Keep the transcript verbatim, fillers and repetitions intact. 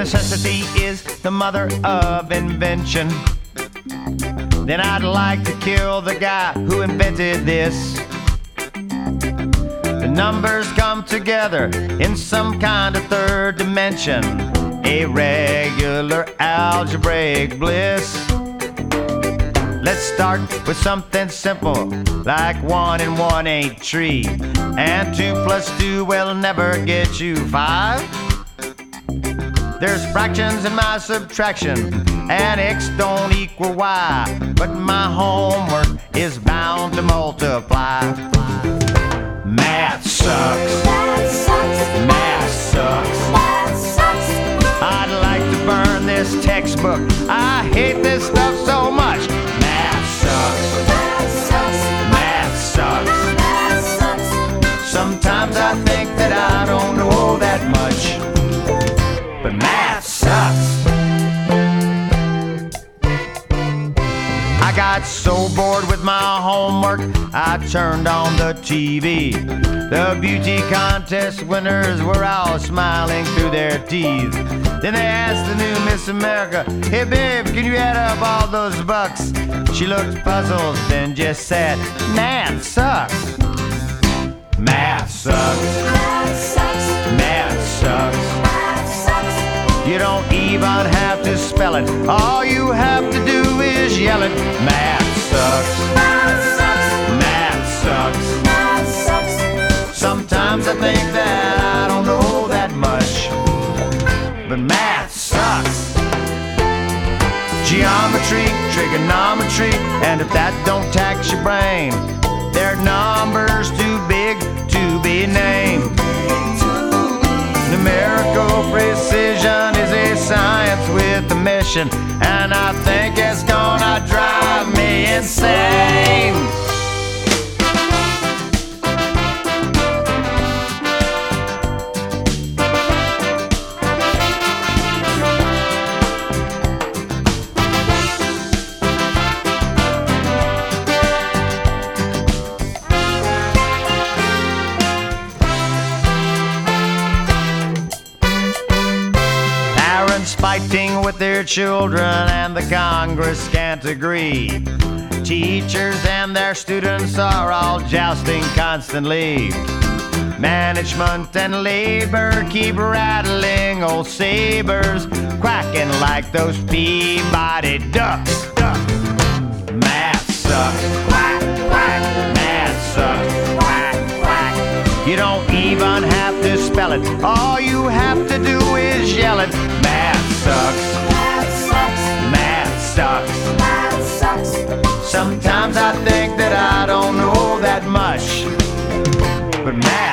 necessity is the mother of invention, then I'd like to kill the guy who invented this. The numbers come together in some kind of third dimension, a regular algebraic bliss. Let's start with something simple, like one and one ain't three, and two plus two will never get you five. There's fractions in my subtraction, and x don't equal y, but my homework is bound to multiply. Math sucks. Math sucks. Math sucks. Math sucks. I'd like to burn this textbook. I hate this stuff so much. Math sucks. Math sucks. Math sucks. Math sucks. Sometimes I think that I don't know that much, but math sucks. I got so bored with my homework, I turned on the T V. The beauty contest winners were all smiling through their teeth. Then they asked the new Miss America, "Hey babe, can you add up all those bucks?" She looked puzzled, then just said, "Math sucks." Math sucks. Math sucks. Math sucks. Math sucks. You don't even have to spell it. All you have to do is yell it. Math sucks. Math sucks. Math sucks. Math sucks. Sometimes I think that I don't know that much, but math sucks. Geometry, trigonometry, and if that don't tax your brain, they're numbers too big to be named. Numerical precision is a science with a mission, and I think it's gonna drive me insane. Fighting with their children and the Congress can't agree. Teachers and their students are all jousting constantly. Management and labor keep rattling old sabers, quacking like those Peabody ducks. Duck. Math sucks. Quack, quack. Math sucks. Quack, quack. You don't even have to spell it. All you have to do is yell it. Math sucks. Math sucks. Math sucks. Math sucks. Sometimes I think that I don't know that much, but math